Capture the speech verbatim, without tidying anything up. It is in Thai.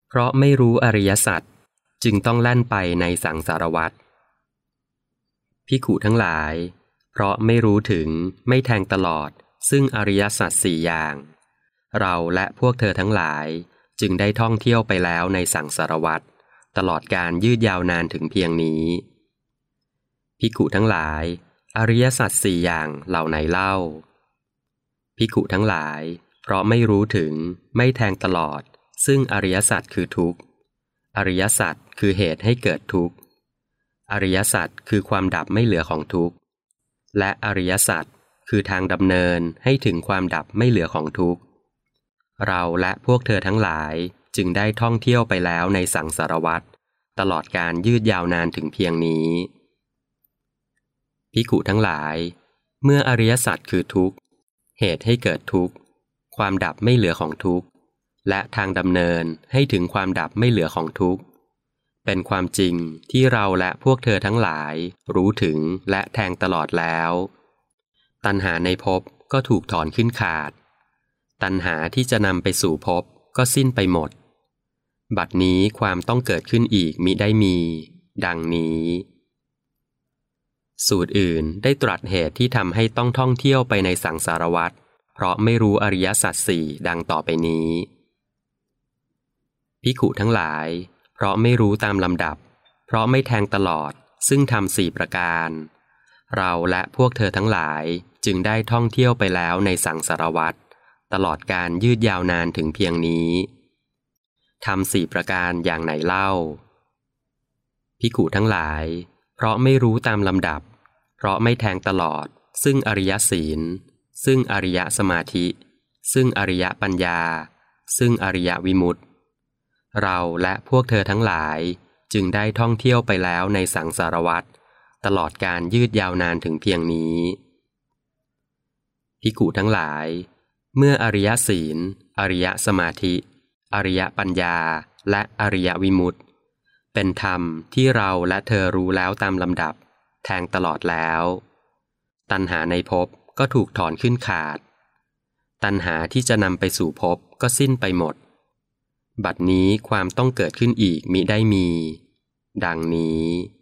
เพราะไม่รู้อริยสัจจึงต้องแล่นไปในสังสารวัฏภิกขุทั้งหลายเพราะไม่รู้ถึงไม่แทงตลอดซึ่งอริยสัจสี่อย่างเราและพวกเธอทั้งหลายจึงได้ท่องเที่ยวไปแล้วในสังสารวัฏตลอดการยืดยาวนานถึงเพียงนี้ภิกขุทั้งหลายอริยสัจสี่อย่างเหล่าไหนเล่าภิกขุทั้งหลายเพราะไม่รู้ถึงไม่แทงตลอดซึ่งอริยสัจคือทุกข์อริยสัจคือเหตุให้เกิดทุกข์อริยสัจคือความดับไม่เหลือของทุกข์และอริยสัจคือทางดำเนินให้ถึงความดับไม่เหลือของทุกข์เราและพวกเธอทั้งหลายจึงได้ท่องเที่ยวไปแล้วในสังสารวัฏตลอดการยืดยาวนานถึงเพียงนี้ภิกขุทั้งหลายเมื่ออริยสัจคือทุกข์เหตุให้เกิดทุกข์ความดับไม่เหลือของทุกข์และทางดำเนินให้ถึงความดับไม่เหลือของทุกข์เป็นความจริงที่เราและพวกเธอทั้งหลายรู้ถึงและแทงตลอดแล้วตัณหาในภพก็ถูกถอนขึ้นขาดตัณหาที่จะนำไปสู่ภพก็สิ้นไปหมดบัดนี้ความต้องเกิดขึ้นอีกมิได้มีดังนี้สูตรอื่นได้ตรัสเหตุที่ทำให้ต้องท่องเที่ยวไปในสังสารวัฏเพราะไม่รู้อริยสัจสี่ดังต่อไปนี้ภิกขุทั้งหลายเพราะไม่รู้ตามลำดับเพราะไม่แทงตลอดซึ่งทำสี่ประการเราและพวกเธอทั้งหลายจึงได้ท่องเที่ยวไปแล้วในสังสารวัฏตลอดการยืดยาวนานถึงเพียงนี้ทำสี่ประการอย่างไหนเล่าภิกขุทั้งหลายเพราะไม่รู้ตามลำดับเพราะไม่แทงตลอดซึ่งอริยศีลซึ่งอริยสมาธิซึ่งอริยปัญญาซึ่งอริยวิมุตติเราและพวกเธอทั้งหลายจึงได้ท่องเที่ยวไปแล้วในสังสารวัฏตลอดการยืดยาวนานถึงเพียงนี้ภิกขุทั้งหลายเมื่ออริยศีลอริยสมาธิอริยปัญญาและอริยวิมุตติเป็นธรรมที่เราและเธอรู้แล้วตามลำดับแทงตลอดแล้วตัณหาในภพก็ถูกถอนขึ้นขาดตัณหาที่จะนำไปสู่ภพก็สิ้นไปหมดบัดนี้ความต้องเกิดขึ้นอีกมิได้มีดังนี้